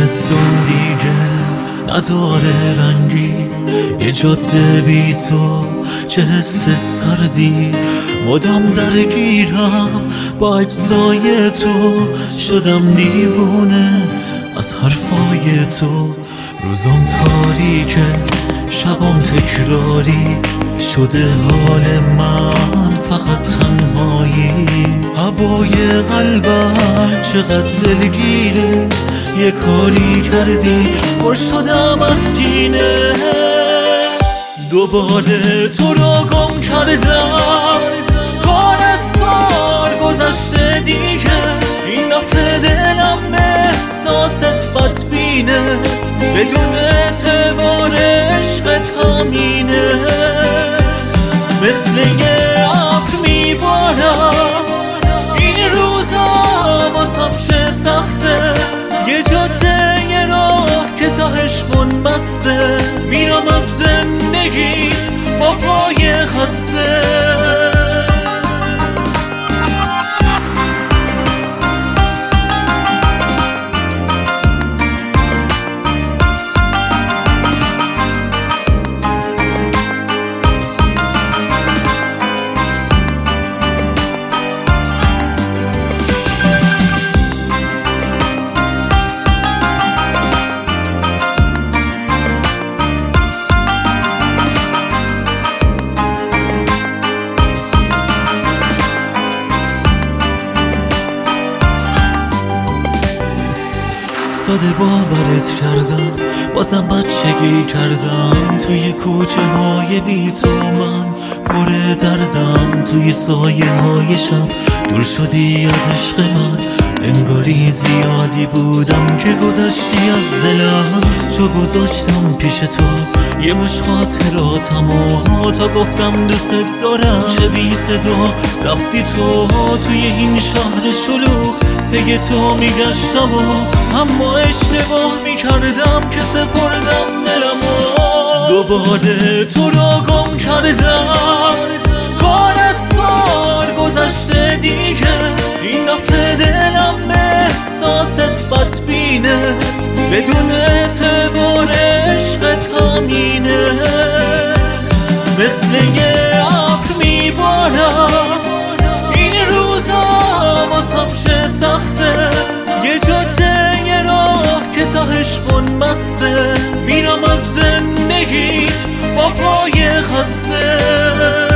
زمستون دیگه نداره رنگی، یه جاده بی تو چه حس سردی. مدام درگیرم با اجزای تو، شدم دیوونه از حرفای تو. روزام تاریکه شبام تکراری، شده حال من فقط تنهایی. هوای قلبم چقدر دلگیره، یه کاری کردی پر شدم از کینه. دوباره تو رو گم کردم، کار از کار گذشته دیگه. این دفعه دلم احساست بدبینه، بدون اعتبار عشقت همینه. مثل یه ابر میبارم این روزا، واسم چه سخته. یه جاده یه راه که تاهش منبسته، میرم از زندگیت با پای خسته. ساده باورت کردم، بازم بچگی کردم. توی کوچه های بی تو من پر دردم، توی سایه های شب دور شدی از عشق من. انگاری زیادی بودم که گذشتی از دلم، چو گذاشتم پیش تو یه مش خاطراتم و تا گفتم دوست دارم. چه بی صدا رفتی تو توی این شهر شلوغ، پی تو میگشتم و اما اشتباه میکردم که سپردم دلمو. دوباره تو رو گم کردم، کار از کار گذشته دیگه. این دفعه دلم احساست بدبینه، بدون اعتبار عشقت همینه. مثل یه ابر میبارم این روزا، واسم چه سخته. یه جاده یه راه که تاهش منبسته، میرم از زندگیت با پای خسته.